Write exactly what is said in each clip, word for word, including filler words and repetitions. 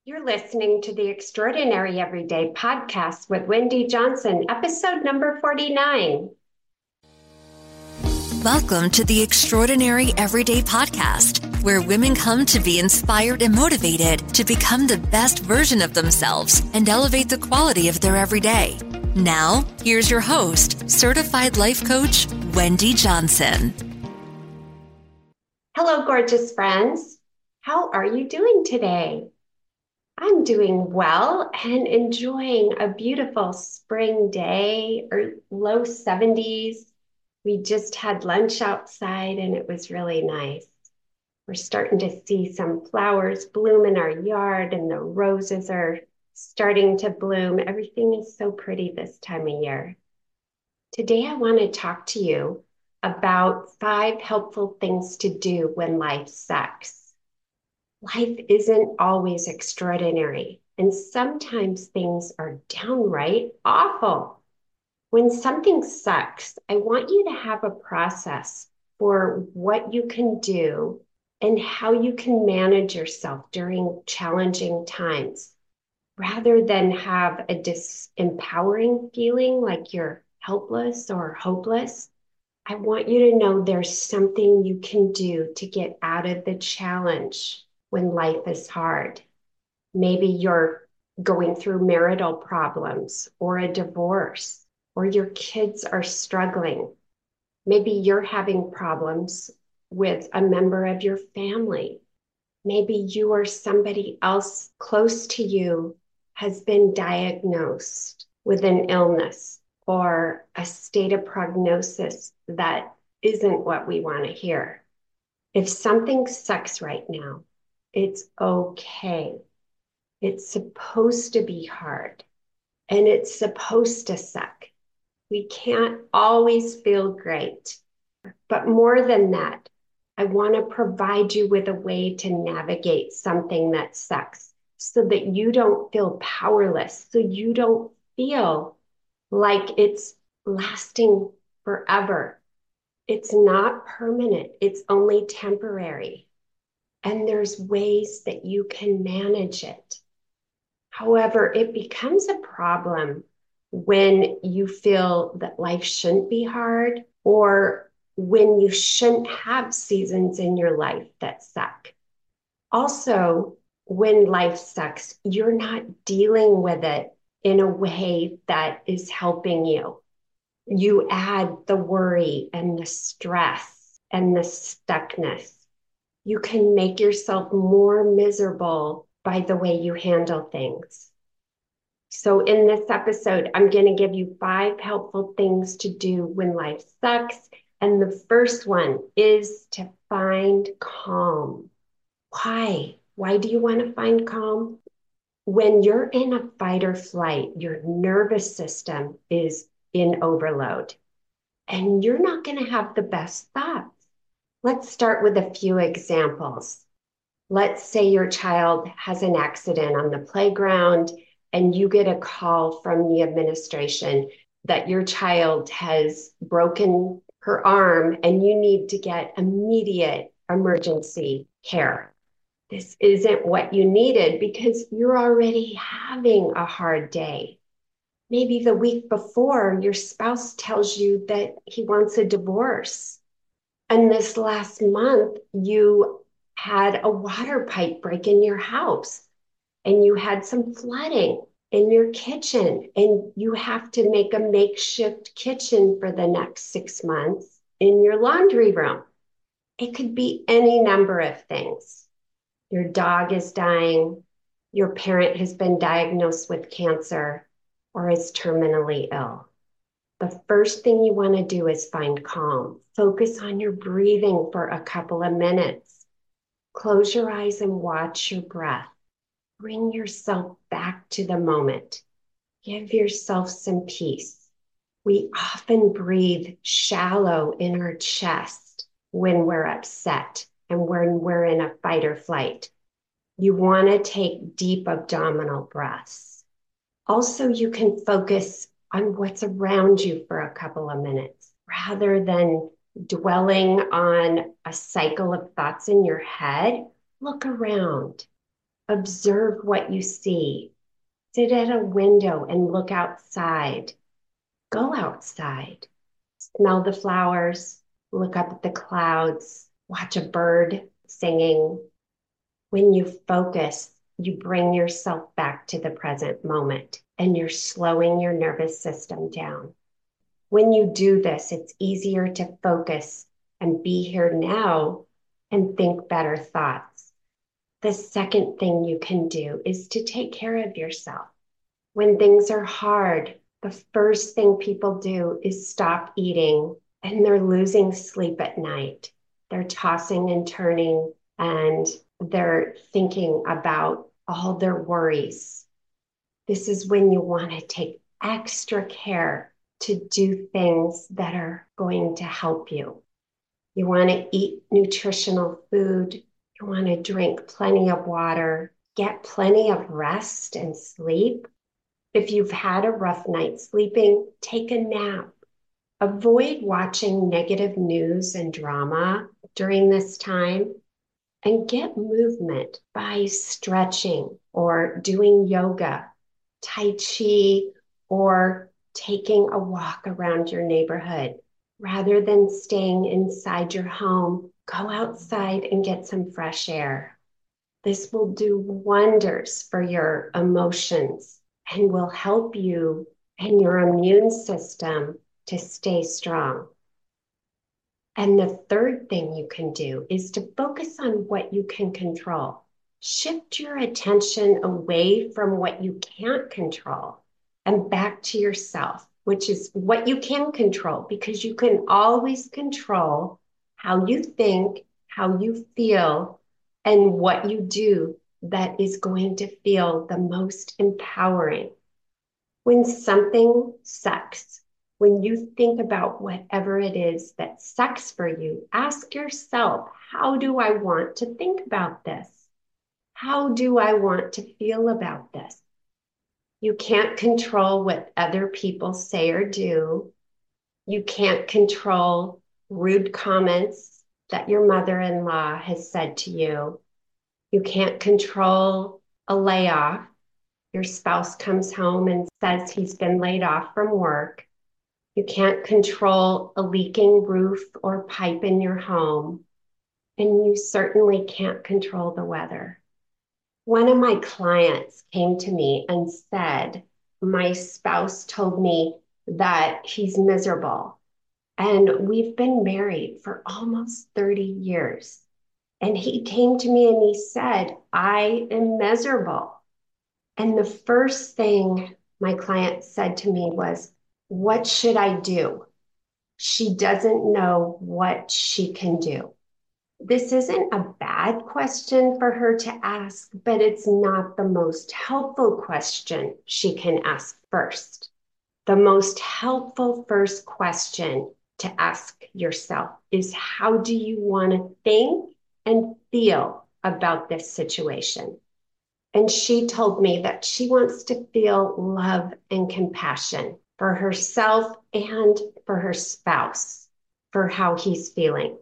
You're listening to the Extraordinary Everyday Podcast with Wendy Johnson, episode number forty-nine. Welcome to the Extraordinary Everyday Podcast, where women come to be inspired and motivated to become the best version of themselves and elevate the quality of their everyday. Now, here's your host, certified life coach, Wendy Johnson. Hello, gorgeous friends. How are you doing today? I'm doing well and enjoying a beautiful spring day or low seventies. We just had lunch outside and it was really nice. We're starting to see some flowers bloom in our yard and the roses are starting to bloom. Everything is so pretty this time of year. Today, I want to talk to you about five helpful things to do when life sucks. Life isn't always extraordinary, and sometimes things are downright awful. When something sucks, I want you to have a process for what you can do and how you can manage yourself during challenging times, rather than have a disempowering feeling like you're helpless or hopeless. I want you to know there's something you can do to get out of the challenge when life is hard. Maybe you're going through marital problems or a divorce, or your kids are struggling. Maybe you're having problems with a member of your family. Maybe you or somebody else close to you has been diagnosed with an illness or a state of prognosis that isn't what we want to hear. If something sucks right now, it's okay. It's supposed to be hard and it's supposed to suck. We can't always feel great. But more than that, I want to provide you with a way to navigate something that sucks so that you don't feel powerless, so you don't feel like it's lasting forever. It's not permanent. It's only temporary. And there's ways that you can manage it. However, it becomes a problem when you feel that life shouldn't be hard or when you shouldn't have seasons in your life that suck. Also, when life sucks, you're not dealing with it in a way that is helping you. You add the worry and the stress and the stuckness. You can make yourself more miserable by the way you handle things. So in this episode, I'm going to give you five helpful things to do when life sucks. And the first one is to find calm. Why? Why do you want to find calm? When you're in a fight or flight, your nervous system is in overload and you're not going to have the best thoughts. Let's start with a few examples. Let's say your child has an accident on the playground and you get a call from the administration that your child has broken her arm and you need to get immediate emergency care. This isn't what you needed because you're already having a hard day. Maybe the week before, your spouse tells you that he wants a divorce. And this last month, you had a water pipe break in your house and you had some flooding in your kitchen and you have to make a makeshift kitchen for the next six months in your laundry room. It could be any number of things. Your dog is dying, your parent has been diagnosed with cancer or is terminally ill. The first thing you want to do is find calm. Focus on your breathing for a couple of minutes. Close your eyes and watch your breath. Bring yourself back to the moment. Give yourself some peace. We often breathe shallow in our chest when we're upset and when we're in a fight or flight. You want to take deep abdominal breaths. Also, you can focus on what's around you for a couple of minutes rather than dwelling on a cycle of thoughts in your head. Look around. Observe what you see. Sit at a window and look outside. Go outside. Smell the flowers. Look up at the clouds. Watch a bird singing. When you focus, you bring yourself back to the present moment and you're slowing your nervous system down. When you do this, it's easier to focus and be here now and think better thoughts. The second thing you can do is to take care of yourself. When things are hard, the first thing people do is stop eating and they're losing sleep at night. They're tossing and turning and they're thinking about all their worries. This is when you want to take extra care to do things that are going to help you. You want to eat nutritional food. You want to drink plenty of water, get plenty of rest and sleep. If you've had a rough night sleeping, take a nap. Avoid watching negative news and drama during this time. And get movement by stretching or doing yoga, tai chi, or taking a walk around your neighborhood. Rather than staying inside your home, go outside and get some fresh air. This will do wonders for your emotions and will help you and your immune system to stay strong. And the third thing you can do is to focus on what you can control. Shift your attention away from what you can't control and back to yourself, which is what you can control, because you can always control how you think, how you feel, and what you do that is going to feel the most empowering. When something sucks, when you think about whatever it is that sucks for you, ask yourself, how do I want to think about this? How do I want to feel about this? You can't control what other people say or do. You can't control rude comments that your mother-in-law has said to you. You can't control a layoff. Your spouse comes home and says he's been laid off from work. You can't control a leaking roof or pipe in your home, and you certainly can't control the weather. One of my clients came to me and said, my spouse told me that he's miserable, and we've been married for almost thirty years. And he came to me and he said, I am miserable. And the first thing my client said to me was, what should I do? She doesn't know what she can do. This isn't a bad question for her to ask, but it's not the most helpful question she can ask first. The most helpful first question to ask yourself is, how do you want to think and feel about this situation? And she told me that she wants to feel love and compassion for herself and for her spouse, for how he's feeling.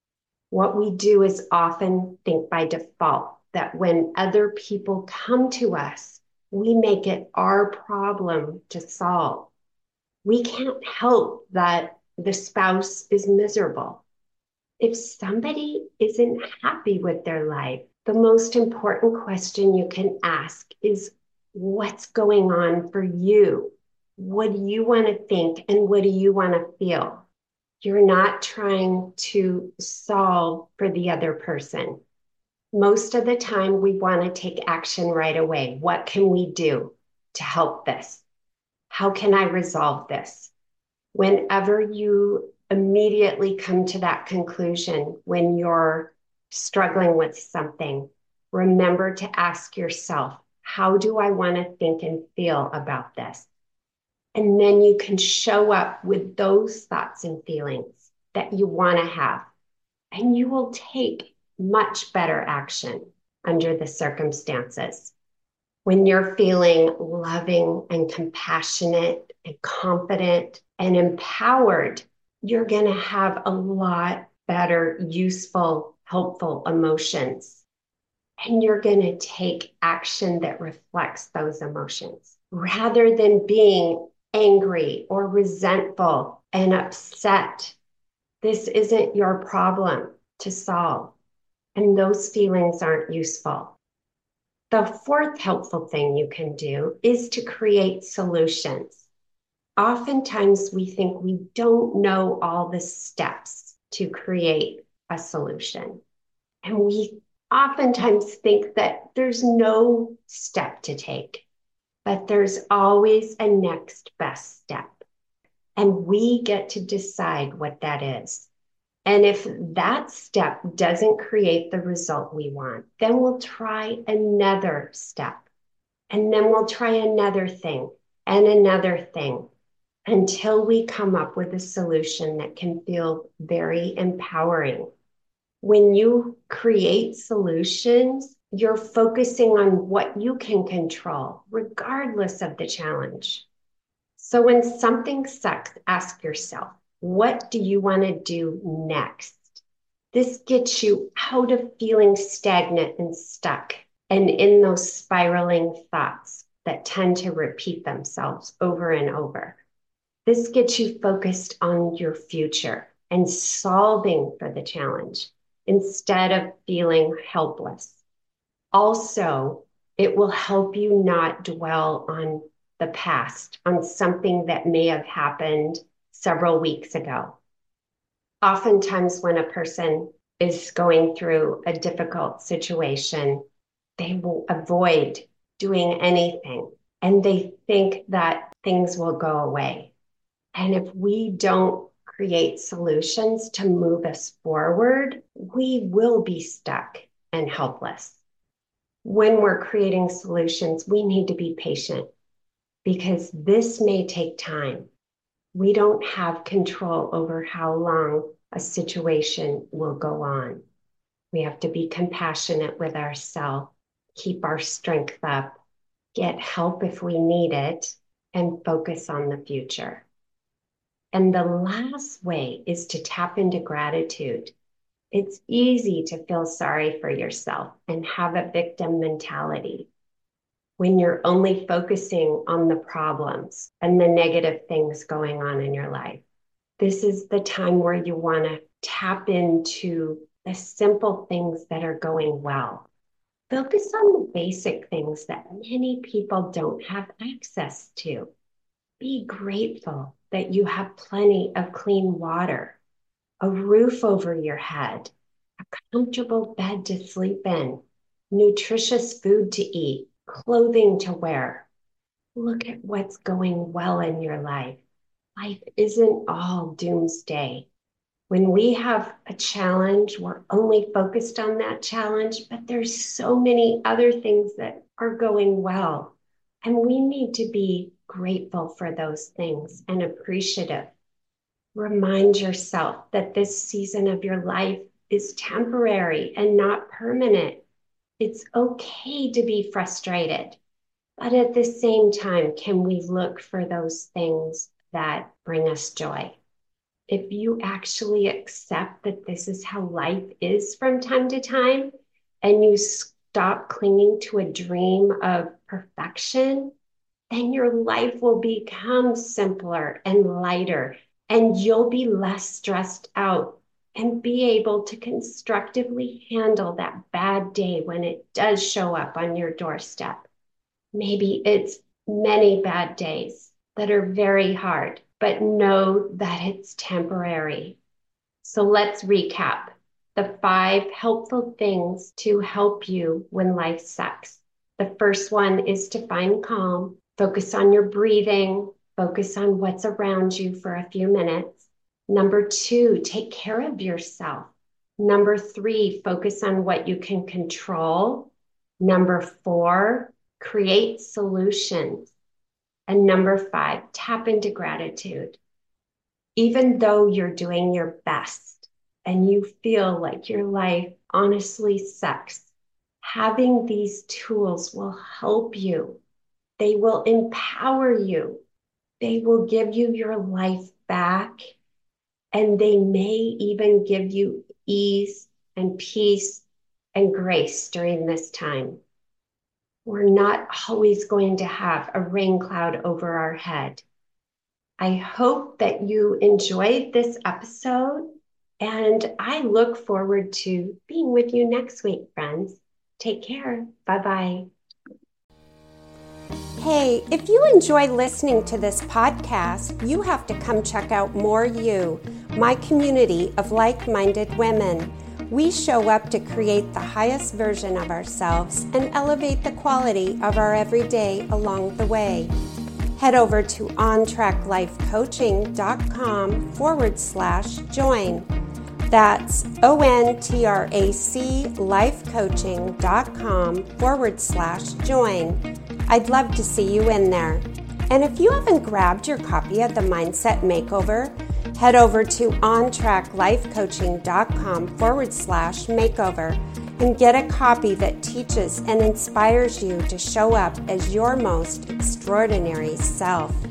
What we do is often think by default that when other people come to us, we make it our problem to solve. We can't help that the spouse is miserable. If somebody isn't happy with their life, the most important question you can ask is, what's going on for you? What do you want to think and what do you want to feel? You're not trying to solve for the other person. Most of the time, we want to take action right away. What can we do to help this? How can I resolve this? Whenever you immediately come to that conclusion when you're struggling with something, remember to ask yourself, how do I want to think and feel about this? And then you can show up with those thoughts and feelings that you want to have, and you will take much better action under the circumstances. When you're feeling loving and compassionate and confident and empowered, you're going to have a lot better, useful, helpful emotions. And you're going to take action that reflects those emotions rather than being angry or resentful and upset. This isn't your problem to solve, and those feelings aren't useful. The fourth helpful thing you can do is to create solutions. Oftentimes, we think we don't know all the steps to create a solution. And we oftentimes think that there's no step to take, but there's always a next best step. And we get to decide what that is. And if that step doesn't create the result we want, then we'll try another step. And then we'll try another thing and another thing until we come up with a solution that can feel very empowering. When you create solutions, you're focusing on what you can control, regardless of the challenge. So when something sucks, ask yourself, what do you want to do next? This gets you out of feeling stagnant and stuck and in those spiraling thoughts that tend to repeat themselves over and over. This gets you focused on your future and solving for the challenge instead of feeling helpless. Also, it will help you not dwell on the past, on something that may have happened several weeks ago. Oftentimes, when a person is going through a difficult situation, they will avoid doing anything and they think that things will go away. And if we don't create solutions to move us forward, we will be stuck and helpless. When we're creating solutions, we need to be patient because this may take time. We don't have control over how long a situation will go on. We have to be compassionate with ourselves, keep our strength up, get help if we need it, and focus on the future. And the last way is to tap into gratitude. It's easy to feel sorry for yourself and have a victim mentality when you're only focusing on the problems and the negative things going on in your life. This is the time where you want to tap into the simple things that are going well. Focus on the basic things that many people don't have access to. Be grateful that you have plenty of clean water, a roof over your head, a comfortable bed to sleep in, nutritious food to eat, clothing to wear. Look at what's going well in your life. Life isn't all doomsday. When we have a challenge, we're only focused on that challenge, but there's so many other things that are going well. And we need to be grateful for those things and appreciative. Remind yourself that this season of your life is temporary and not permanent. It's okay to be frustrated, but at the same time, can we look for those things that bring us joy? If you actually accept that this is how life is from time to time, and you stop clinging to a dream of perfection, then your life will become simpler and lighter, and you'll be less stressed out and be able to constructively handle that bad day when it does show up on your doorstep. Maybe it's many bad days that are very hard, but know that it's temporary. So let's recap the five helpful things to help you when life sucks. The first one is to find calm, focus on your breathing, focus on what's around you for a few minutes. Number two, take care of yourself. Number three, focus on what you can control. Number four, create solutions. And number five, tap into gratitude. Even though you're doing your best and you feel like your life honestly sucks, having these tools will help you. They will empower you. They will give you your life back, and they may even give you ease and peace and grace during this time. We're not always going to have a rain cloud over our head. I hope that you enjoyed this episode, and I look forward to being with you next week, friends. Take care. Bye-bye. Hey, if you enjoy listening to this podcast, you have to come check out More You, my community of like-minded women. We show up to create the highest version of ourselves and elevate the quality of our everyday along the way. Head over to ontraclifecoaching.com forward slash join. That's O-N-T-R-A-C lifecoaching.com forward slash join. I'd love to see you in there. And if you haven't grabbed your copy of the Mindset Makeover, head over to ontraclifecoaching.com forward slash makeover and get a copy that teaches and inspires you to show up as your most extraordinary self.